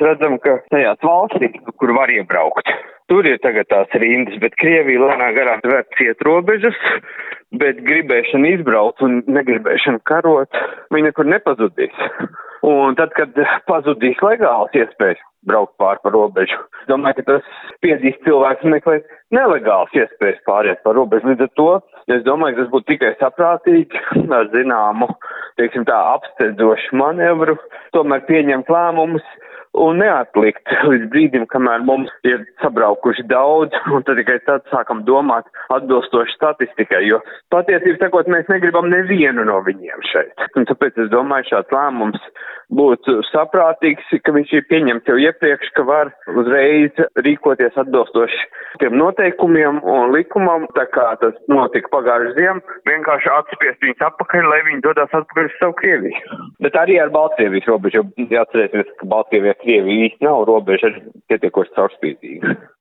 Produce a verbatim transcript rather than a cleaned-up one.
mēs redzam, ka tajās valstīs, kur var iebraukt, tur ir tagad tās rindas, bet Krievija lēnā garā ver ciet robežas, bet gribēšana izbraukt un negribēšana karot, viņi nekur nepazudīs. Un tad, kad pazudīs legāls iespējas braukt pār par robežu, domāju, ka tas spiedīs cilvēks meklēt nelegāls iespējas pāriet par robežu. Līdz ar to, es domāju, ka tas būtu tikai saprātīgi, ar zināmu, teiksim tā, apsteidzošu manevru, tomēr pieņemt lēmumus un neatlikt līdz brīdim, kamēr mums ir sabraukuši daudz, un tad tikai tad sākam domāt atbilstoši statistikai, jo patiesībā sakot, mēs negribam nevienu no viņiem šeit. Un tāpēc es domāju, šāds lēmums būtu saprātīgs, ka viņš ir pieņemts jau iepriekš, ka var uzreiz rīkoties atbilstoši tiem noteikumiem un likumam, tā kā tas notika pagājušajā ziemā, vienkārši atspiest viņus atpakaļ, lai viņi dodās atpakaļ uz savu Krieviju. Bet arī ar Baltkrievijas robežu, jo jāatcerēsimies, ka Baltkrievija Krievija īsti nav robeža pietiekoši caurspīdīga.